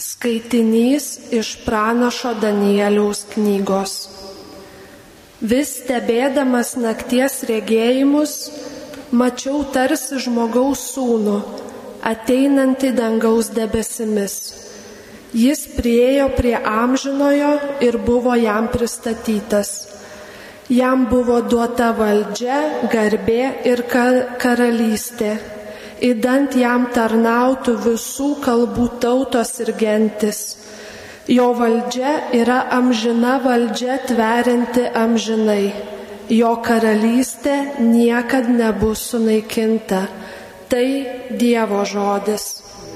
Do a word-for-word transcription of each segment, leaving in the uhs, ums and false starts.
Skaitinys iš pranašo Danieliaus knygos. Vis stebėdamas nakties regėjimus, mačiau tarsi žmogaus sūnų, ateinantį dangaus debesimis. Jis priėjo prie amžinojo ir buvo jam pristatytas. Jam buvo duota valdžia, garbė ir karalystė. Idant jam tarnautų visų kalbų tautos ir gentis. Jo valdžia yra amžina valdžia tverianti amžinai. Jo karalystė niekad nebus sunaikinta. Tai Dievo žodis.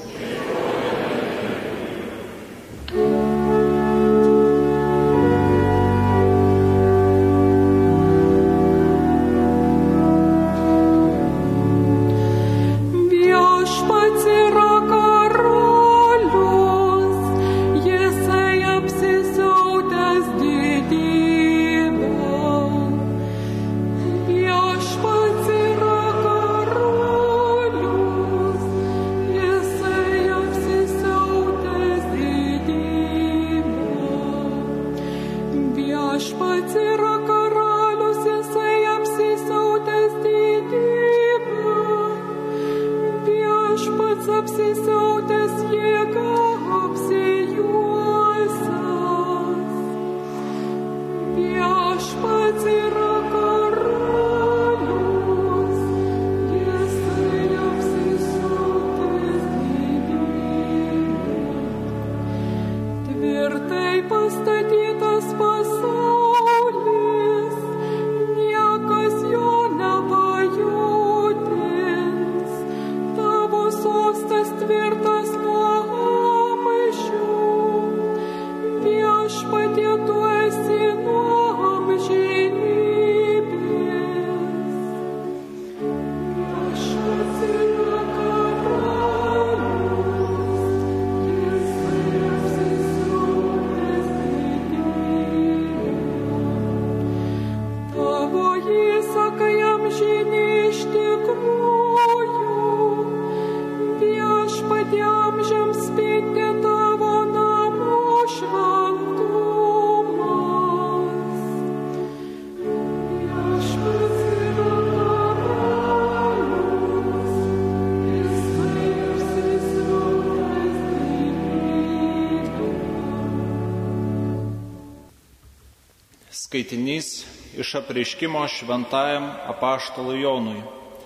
Skaitinys iš apreiškimo šventajam apaštalui Jonui.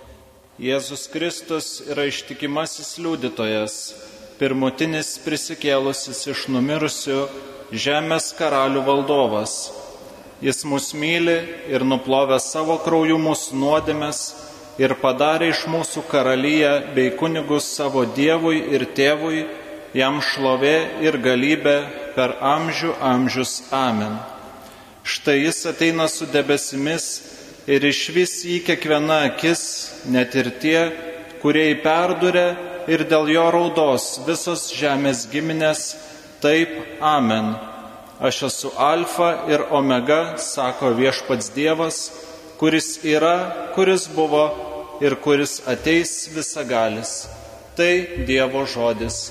Jėzus Kristus yra ištikimasis liudytojas, pirmutinis prisikėlusis iš numirusių žemės karalių valdovas. Jis mus myli ir nuplovė savo krauju mūsų nuodėmes ir padarė iš mūsų karaliją bei kunigus savo Dievui ir Tėvui, jam šlovė ir galybė per amžių amžius. Amen. Štai jis ateina su debesimis ir išvis jį kiekviena akis, net ir tie, kurie jį perdūrė, ir dėl jo raudos visos žemės giminės. Taip, amen. Aš esu Alfa ir Omega, sako viešpats Dievas, kuris yra, kuris buvo ir kuris ateis visagalis. Tai Dievo žodis.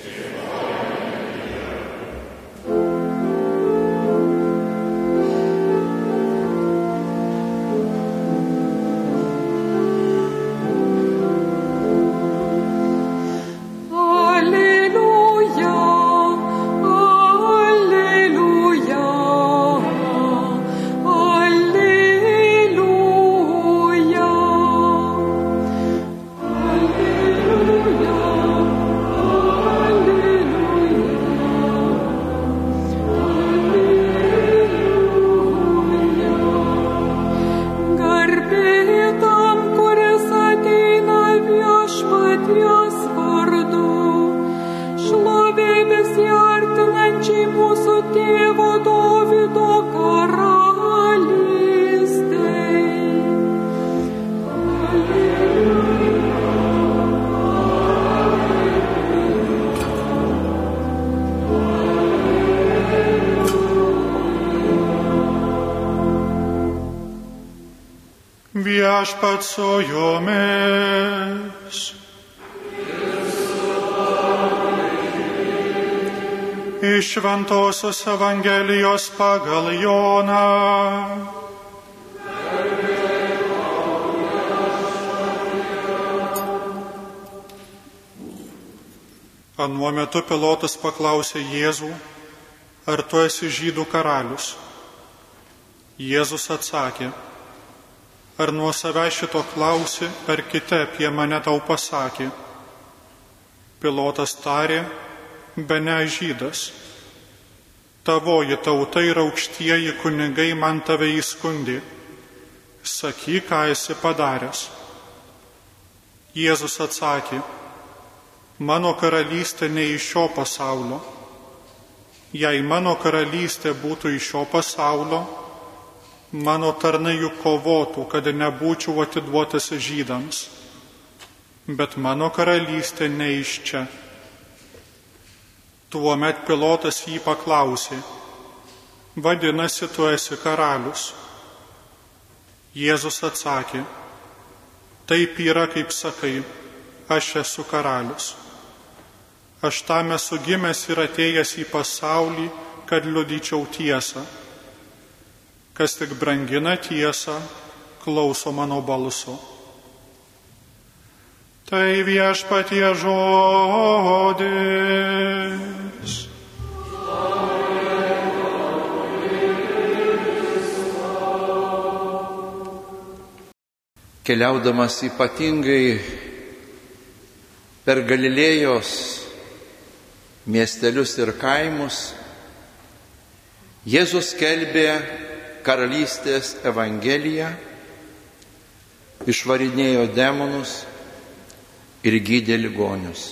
Viešpats su jumis. Iš Šventosios Evangelijos pagal Joną. Anuo metu Pilotas paklausė Jėzų, ar tu esi žydų karalius? Jėzus atsakė, ar nuo savęs šito klausi, ar kiti apie mane tau pasakė? Pilotas tarė, bene žydas. Tavoji tauta ir aukštieji kunigai man tave įskundė. Sakyk, ką esi padaręs. Jėzus atsakė, mano karalystė ne iš šio pasaulio. Jei mano karalystė būtų iš šio pasaulio, mano tarnai juk kovotų, kad nebūčiau atiduotas žydams. Bet mano karalystė ne iš čia. Tuomet Pilotas jį paklausė, vadinasi, tu esi karalius. Jėzus atsakė, taip yra, kaip sakai, aš esu karalius. Aš tam esu gimęs ir atėjęs į pasaulį, kad liudyčiau tiesą. Kas tik brangina tiesą, klauso mano balso. Tai viešpatie žodis. Keliaudamas ypatingai per Galilėjos miestelius ir kaimus, Jėzus skelbė karalystės evangeliją, išvarinėjo demonus ir gydė ligonius.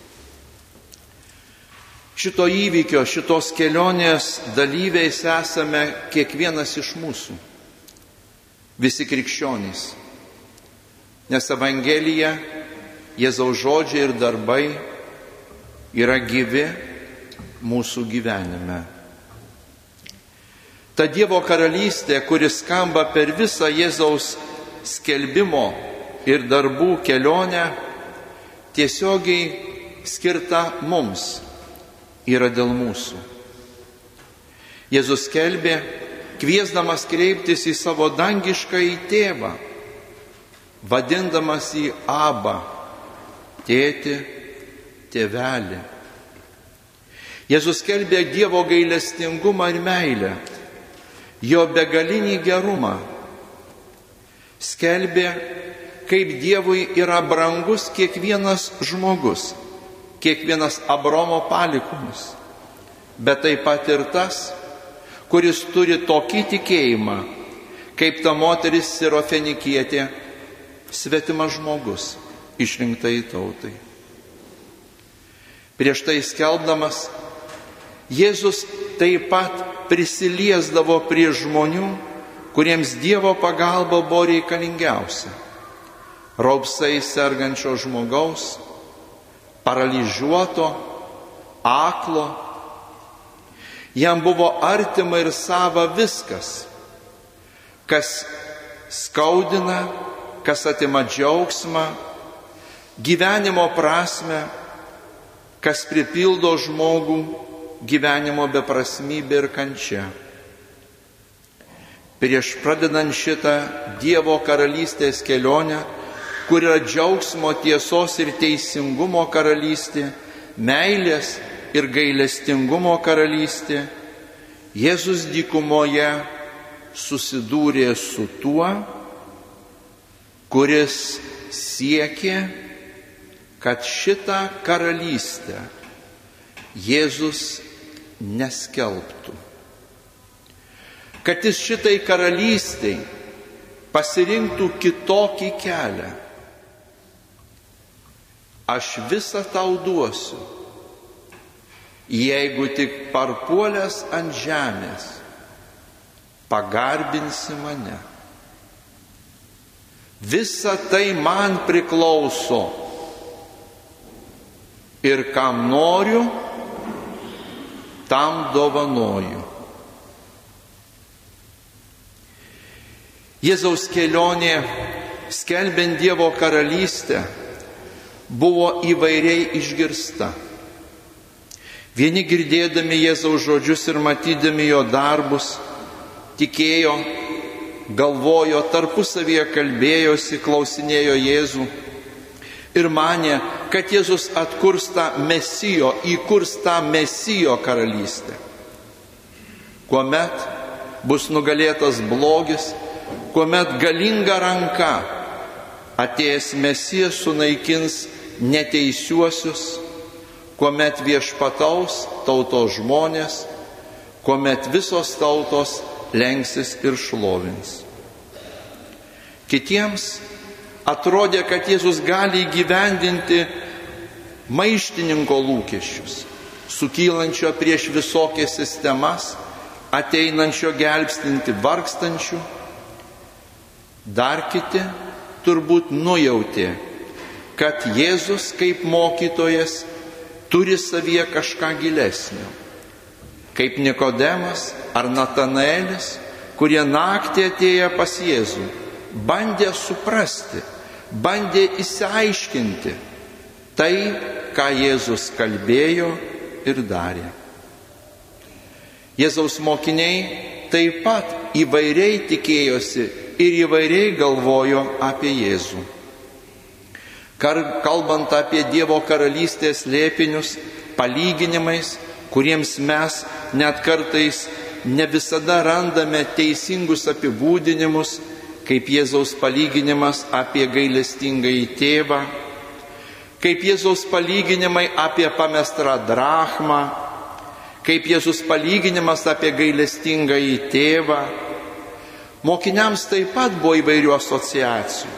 Šito įvykio, šitos kelionės dalyviais esame kiekvienas iš mūsų, visi krikščionys, nes evangelija, Jėzaus žodžiai ir darbai yra gyvi mūsų gyvenime. Ta Dievo karalystė, kuris skamba per visą Jėzaus skelbimo ir darbų kelionę, tiesiogiai skirta mums, yra dėl mūsų. Jėzus skelbė, kviesdamas kreiptis į savo dangiškąjį tėvą, vadindamas jį Abba, tėti, tėvelį. Jėzus skelbė Dievo gailestingumą ir meilę, jo begalinį gerumą. Skelbė, kaip Dievui yra brangus kiekvienas žmogus, kiekvienas Abraomo palikuonis, bet taip pat ir tas, kuris turi tokį tikėjimą, kaip ta moteris Sirofenikietė, svetimas žmogus, išrinktai tautai. Prieš tai skelbdamas, Jėzus taip pat prisiliesdavo prie žmonių, kuriems Dievo pagalba buvo reikalingiausia. Raupsai sergančio žmogaus, paralyžiuoto, aklo. Jam buvo artima ir sava viskas, kas skaudina, kas atima džiaugsmą, gyvenimo prasmę, kas pripildo žmogų gyvenimo beprasmybė ir kančia. Prieš pradedant šitą Dievo karalystės kelionę, kur yra džiaugsmo, tiesos ir teisingumo karalystė, meilės ir gailestingumo karalystė, Jėzus dykumoje susidūrė su tuo, kuris siekė, kad šitą karalystę Jėzus neskelbtų. Kad jis šitai karalystiai pasirinktų kitokį kelią. Aš visą tau duosiu, jeigu tik parpuolęs ant žemės pagarbinsi mane. Visa tai man priklauso ir kam noriu, tam dovanoju. Jėzaus kelionė, skelbiant Dievo karalystę, buvo įvairiai išgirsta. Vieni girdėdami Jėzaus žodžius ir matydami jo darbus, tikėjo, galvojo, tarpusavyje kalbėjosi, klausinėjo Jėzų ir manė, kad Jėzus atkurs tą Mesijo, įkurs tą Mesijo karalystę, kuomet bus nugalėtas blogis, kuomet galinga ranka atėjęs Mesijas sunaikins neteisiuosius, kuomet viešpataus tautos žmonės, kuomet visos tautos lenksis ir šlovins. Kitiems atrodė, kad Jėzus gali įgyvendinti maištininko lūkesčius, sukylančio prieš visokias sistemas, ateinančio gelbstinti vargstančių. Dar kiti turbūt nujautė, kad Jėzus kaip mokytojas turi savyje kažką gilesnio, kaip Nikodemas ar Natanaelis, kurie naktį atėję pas Jėzų, bandė suprasti, bandė išsiaiškinti tai, ką Jėzus kalbėjo ir darė. Jėzaus mokiniai taip pat įvairiai tikėjosi ir įvairiai galvojo apie Jėzų. Kalbant apie Dievo karalystės slėpinius, palyginimais, kuriems mes net kartais ne visada randame teisingus apibūdinimus, kaip Jėzaus palyginimas apie gailestingąjį tėvą, kaip Jėzaus palyginimai apie pamestą drachmą, kaip Jėzus palyginimas apie gailestingąjį tėvą. Mokiniams taip pat buvo įvairių asociacijų.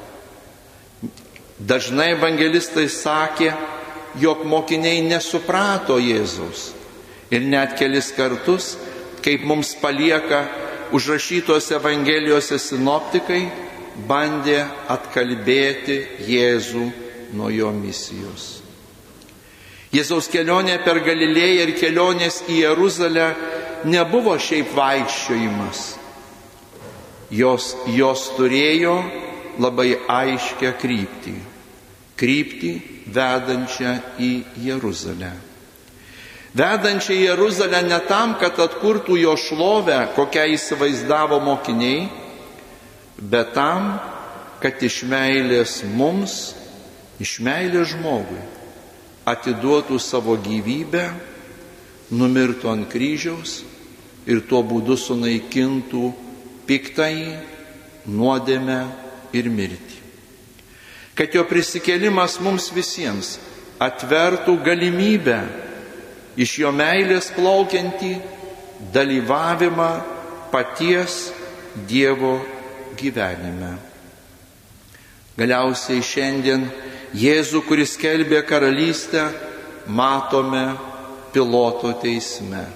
Dažnai evangelistai sakė, jog mokiniai nesuprato Jėzaus. Ir net kelis kartus, kaip mums palieka užrašytos evangelijose sinoptikai, bandė atkalbėti Jėzų nuo jo misijos. Jėzaus kelionė per Galilėją ir kelionės į Jeruzalę nebuvo šiaip vaikščiojimas. Jos, jos turėjo labai aiškią kryptį. Kryptį vedančią į Jeruzalę. Vedančią į Jeruzalę ne tam, kad atkurtų jo šlovę, kokią įsivaizdavo mokiniai, bet tam, kad iš meilės mums, iš meilės žmogui, atiduotų savo gyvybę, numirtų ant kryžiaus ir tuo būdu sunaikintų piktąjį, nuodėmę ir mirtį. Kad jo prisikėlimas mums visiems atvertų galimybę iš jo meilės plaukiantį dalyvavimą paties Dievo gyvenime. Galiausiai šiandien Jėzų, kuris skelbė karalystę, matome Piloto teisme.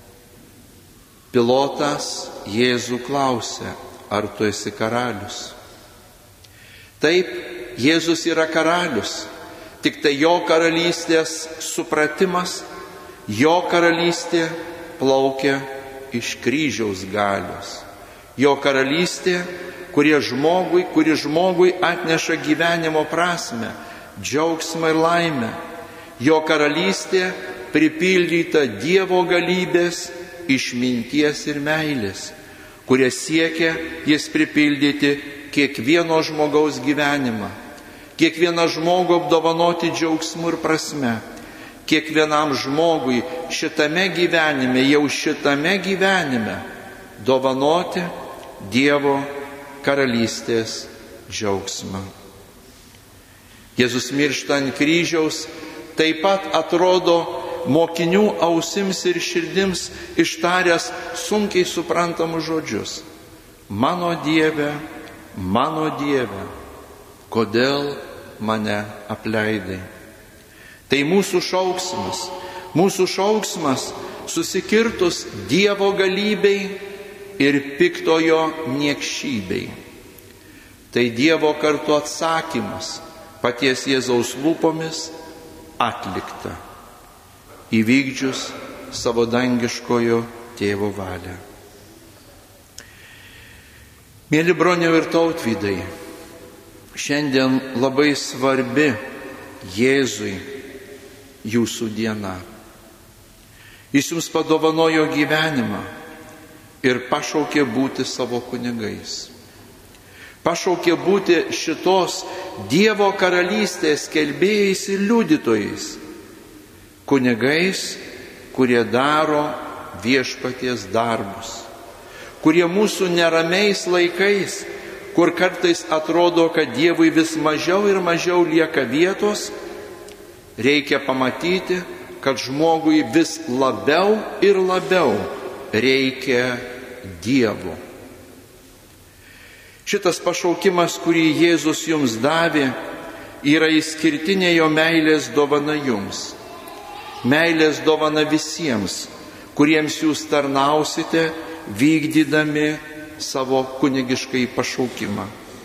Pilotas Jėzų klausė, ar tu esi karalius? Taip, Jėzus yra karalius, tik tai jo karalystės supratimas, jo karalystė plaukia iš kryžiaus galios. Jo karalystė, kuri žmogui, kuri žmogui atneša gyvenimo prasmę, džiaugsmą ir laimę. Jo karalystė pripildyta Dievo galybės, išminties ir meilės, kurie siekia jis pripildyti kiekvieno žmogaus gyvenimą, kiekvieną žmogų apdovanoti džiaugsmu ir prasme, kiekvienam žmogui šitame gyvenime, jau šitame gyvenime dovanoti Dievo karalystės džiaugsmą. Jėzus miršta ant kryžiaus taip pat atrodo mokinių ausims ir širdims ištaręs sunkiai suprantamus žodžius. Mano Dieve, mano Dieve, kodėl mane apleidai? Tai mūsų šauksmas, mūsų šauksmas susikirtus Dievo galybei ir piktojo niekšybei. Tai Dievo kartu atsakymas paties Jėzaus lūpomis atlikta, įvykdžius savo dangiškojo tėvo valią. Mėly broniau ir tautvydai, šiandien labai svarbi Jėzui jūsų diena. Jis jums padovanojo gyvenimą ir pašaukė būti savo kunigais. Pašaukė būti šitos Dievo karalystės skelbėjais ir liudytojais. Kunigais, kurie daro viešpaties darbus. Kurie mūsų neramiais laikais, kur kartais atrodo, kad Dievui vis mažiau ir mažiau lieka vietos, reikia pamatyti, kad žmogui vis labiau ir labiau reikia Dievo. Šitas pašaukimas, kurį Jėzus jums davė, yra išskirtinė jo meilės dovana jums. Meilės dovana visiems, kuriems jūs tarnausite, vykdydami savo kunigiškai pašaukimą.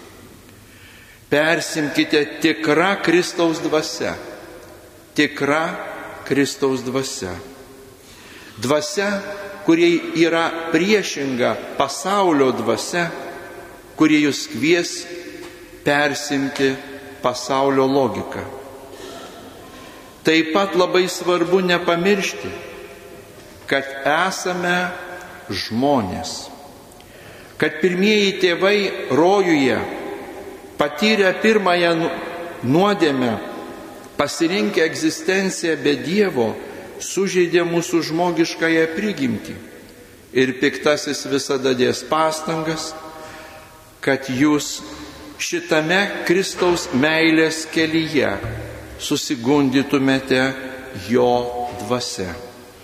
Persimkite tikra Kristaus dvasia. Tikra Kristaus dvasia. Dvasia, kurie yra priešinga pasaulio dvasia, kurie jūs kvies persimti pasaulio logiką. Taip pat labai svarbu nepamiršti, kad esame žmonės, kad pirmieji tėvai rojuje, patyrę pirmąją nuodėmę, pasirinkę egzistenciją be Dievo, sužeidė mūsų žmogiškąją prigimtį ir piktasis visada dės pastangas, kad jūs šitame Kristaus meilės kelyje susigundytumėte jo dvasia.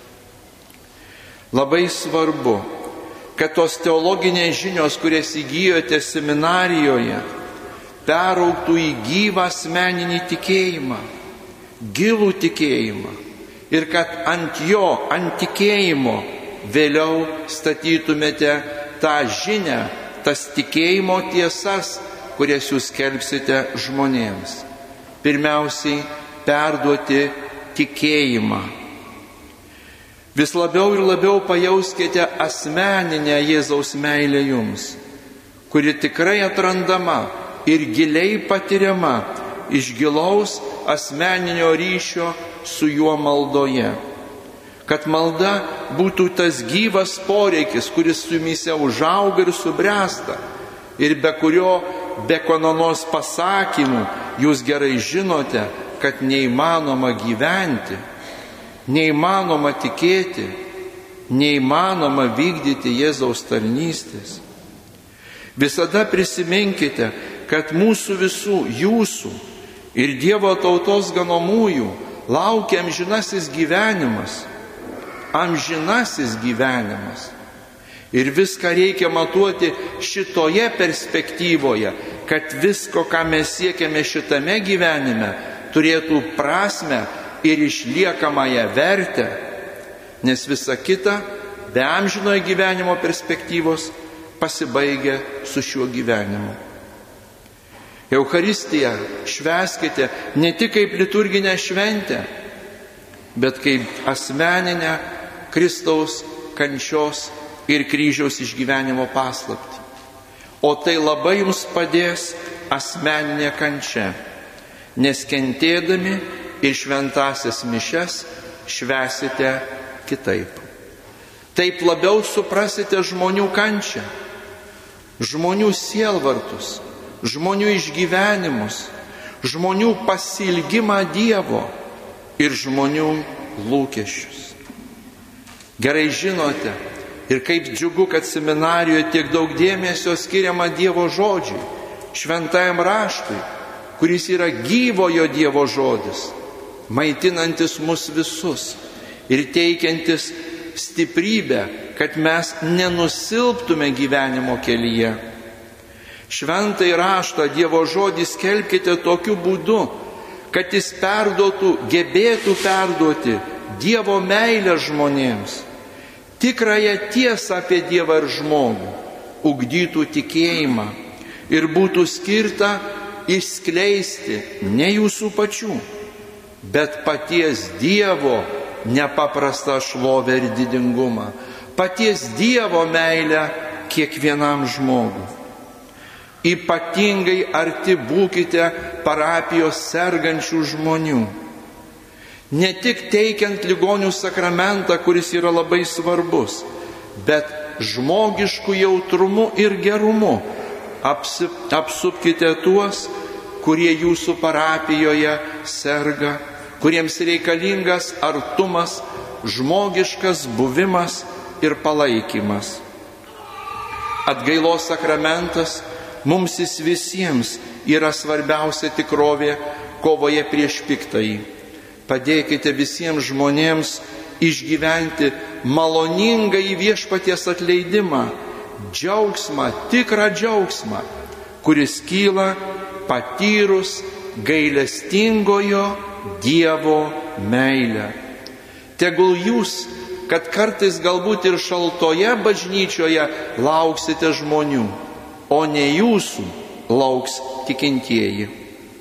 Labai svarbu, kad tos teologinės žinios, kurias įgijote seminarijoje, peraugtų į gyvą asmeninį tikėjimą, gilų tikėjimą ir kad ant jo, ant tikėjimo vėliau statytumėte tą žinią, tas tikėjimo tiesas, kurias jūs skelbsite žmonėms. Pirmiausiai, perduoti tikėjimą. Vis labiau ir labiau pajauskite asmeninę Jėzaus meilę jums, kuri tikrai atrandama ir giliai patiriama iš gilaus asmeninio ryšio su juo maldoje. Kad malda būtų tas gyvas poreikis, kuris su jumise užauga ir subręsta ir be kurio, be kononos pasakymų, jūs gerai žinote, kad neįmanoma gyventi, neįmanoma tikėti, neįmanoma vykdyti Jėzaus tarnystės. Visada prisiminkite, kad mūsų visų, jūsų ir Dievo tautos ganomųjų laukia amžinasis gyvenimas. Amžinasis gyvenimas. Ir viską reikia matuoti šitoje perspektyvoje, kad visko, ką mes siekiame šitame gyvenime, turėtų prasmę ir išliekamąją vertę, nes visa kita be amžinojo gyvenimo perspektyvos pasibaigia su šiuo gyvenimu. Eucharistiją švęskite ne tik kaip liturginę šventę, bet kaip asmeninę Kristaus kančios ir kryžiaus išgyvenimo paslaptį. O tai labai jums padės asmeninė kančia, nes kentėdami ir šventasias mišias švęsite kitaip. Taip labiau suprasite žmonių kančią, žmonių sielvartus, žmonių išgyvenimus, žmonių pasilgimą Dievo ir žmonių lūkesčius. Gerai žinote ir kaip džiugu, kad seminarijoje tiek daug dėmesio skiriama Dievo žodžiui, šventajam raštui, kuris yra gyvojo Dievo žodis, maitinantis mus visus ir teikiantis stiprybę, kad mes nenusilptume gyvenimo kelyje. Šventąjį raštą, Dievo žodį skelbkite tokiu būdu, kad jis perduotų, gebėtų perduoti Dievo meilę žmonėms, tikrąją tiesą apie Dievą ir žmogų, ugdytų tikėjimą ir būtų skirta išskleisti ne jūsų pačių, bet paties Dievo nepaprastą šlovę ir didingumą, paties Dievo meilę kiekvienam žmogui. Ypatingai arti būkite parapijos sergančių žmonių. Ne tik teikiant ligonių sakramentą, kuris yra labai svarbus, bet žmogišku jautrumu ir gerumu apsip, apsupkite tuos, kurie jūsų parapijoje serga, kuriems reikalingas artumas, žmogiškas buvimas ir palaikymas. Atgailos sakramentas mums jis visiems yra svarbiausia tikrovė kovoje prieš piktąjį. Padėkite visiems žmonėms išgyventi maloningą į viešpaties atleidimą, džiaugsmą, tikrą džiaugsmą, kuris kyla patyrus gailestingojo Dievo meilę. Tegul jūs, kad kartais galbūt ir šaltoje bažnyčioje lauksite žmonių, o ne jūsų lauks tikintieji.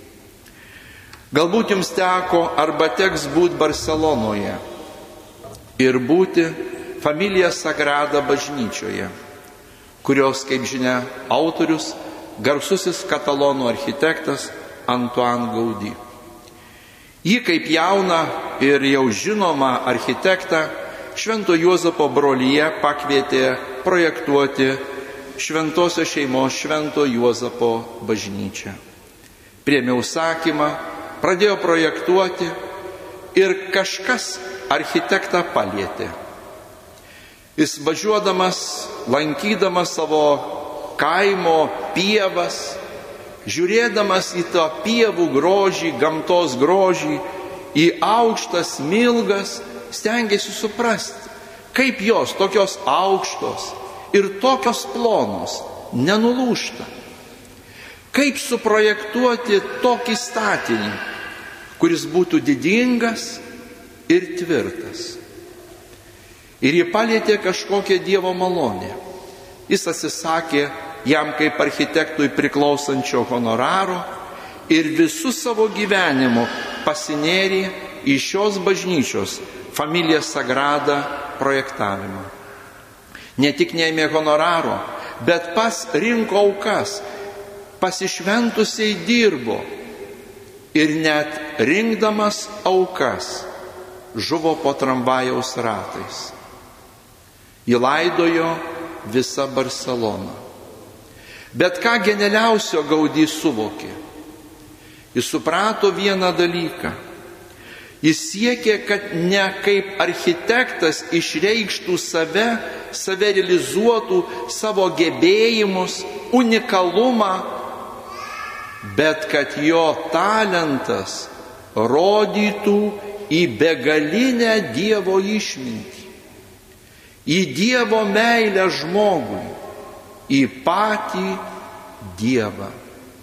Galbūt jums teko arba teks būti Barcelonoje ir būti Familija Sagrada bažnyčioje, kurios, kaip žinia, autorius garsusis katalonų architektas Antoine Gaudí. Jį kaip jauną ir jau žinomą architektą Švento Juozapo brolija pakvietė projektuoti šventosios šeimos Švento Juozapo bažnyčią. Priėmė užsakymą, pradėjo projektuoti ir kažkas architektą palietė. Jis važiuodamas, lankydamas savo kaimo pievas, žiūrėdamas į tą pievų grožį, gamtos grožį, į aukštas milgas, stengiasi suprasti, kaip jos tokios aukštos ir tokios plonos nenulūžta. Kaip suprojektuoti tokį statinį, kuris būtų didingas ir tvirtas. Ir jį palietė kažkokią Dievo malonę. Jis atsisakė jam kaip architektui priklausančio honoraro ir visų savo gyvenimu pasinėrė į šios bažnyčios Familija Sagrada projektavimą. Ne tik neėmė honoraro, bet pas rinko aukas, pasišventusiai dirbo ir net rinkdamas aukas žuvo po tramvajaus ratais. Įlaidojo visą Barceloną. Bet ką genialiausio Gaudí suvokė? Jis suprato vieną dalyką. Jis siekė, kad ne kaip architektas išreikštų save, save realizuotų savo gebėjimus, unikalumą, bet kad jo talentas rodytų į begalinę Dievo išmintį, į Dievo meilę žmogui, į patį Dievą.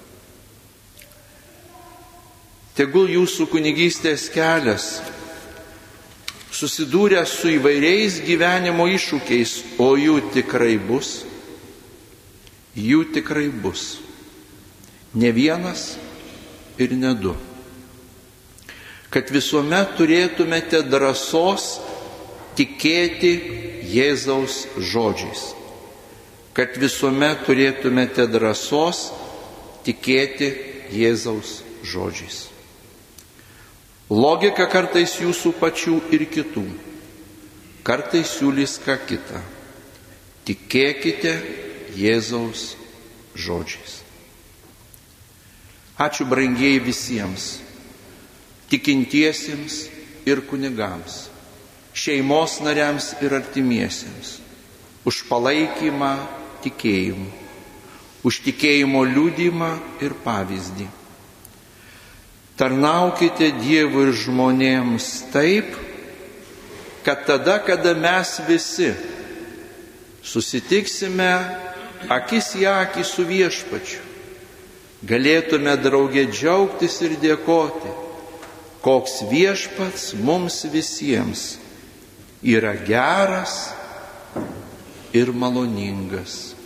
Tegul jūsų kunigystės kelias, susidūręs su įvairiais gyvenimo iššūkiais, o jų tikrai bus, jų tikrai bus. Ne vienas ir ne du. Kad visuomet turėtumėte drąsos tikėti Jėzaus žodžiais. Kad visuomet turėtumėte drąsos tikėti Jėzaus žodžiais. Logika kartais jūsų pačių ir kitų. Kartais siūlys ką kitą. Tikėkite Jėzaus žodžiais. Ačiū brangieji visiems, tikintiesiems ir kunigams, šeimos nariams ir artimiesiems, už palaikymą tikėjimu, už tikėjimo liudymą ir pavyzdį. Tarnaukite Dievui ir žmonėms taip, kad tada, kada mes visi susitiksime akis į akį su Viešpačiu, galėtume draugė džiaugtis ir dėkoti, koks Viešpats mums visiems yra geras ir maloningas.